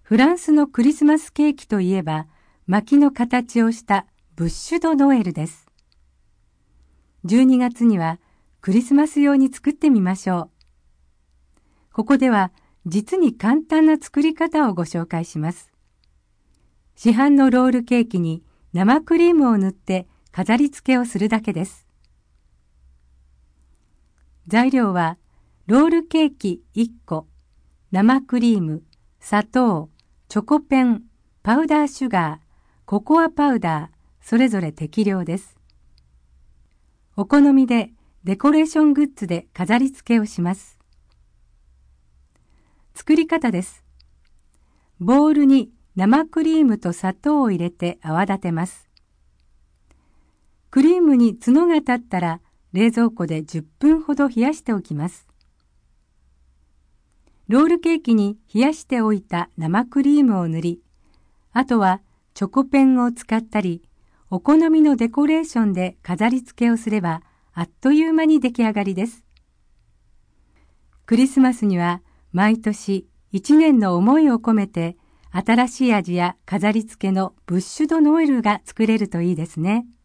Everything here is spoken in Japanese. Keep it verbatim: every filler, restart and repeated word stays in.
フランスのクリスマスケーキといえば、薪の形をしたブッシュ・ド・ノエルです。じゅうにがつにはクリスマス用に作ってみましょう。ここでは実に簡単な作り方をご紹介します。市販のロールケーキに生クリームを塗って飾り付けをするだけです。材料はロールケーキいっこ、生クリーム、砂糖、チョコペン、パウダーシュガー、ココアパウダー、それぞれ適量です。お好みでデコレーショングッズで飾り付けをします。作り方です。ボウルに生クリームと砂糖を入れて泡立てます。クリームに角が立ったら冷蔵庫でじゅっぷんほど冷やしておきます。ロールケーキに冷やしておいた生クリームを塗り、あとはチョコペンを使ったり、お好みのデコレーションで飾り付けをすれば、あっという間に出来上がりです。クリスマスには毎年一年の思いを込めて、新しい味や飾り付けのブッシュ・ド・ノエルが作れるといいですね。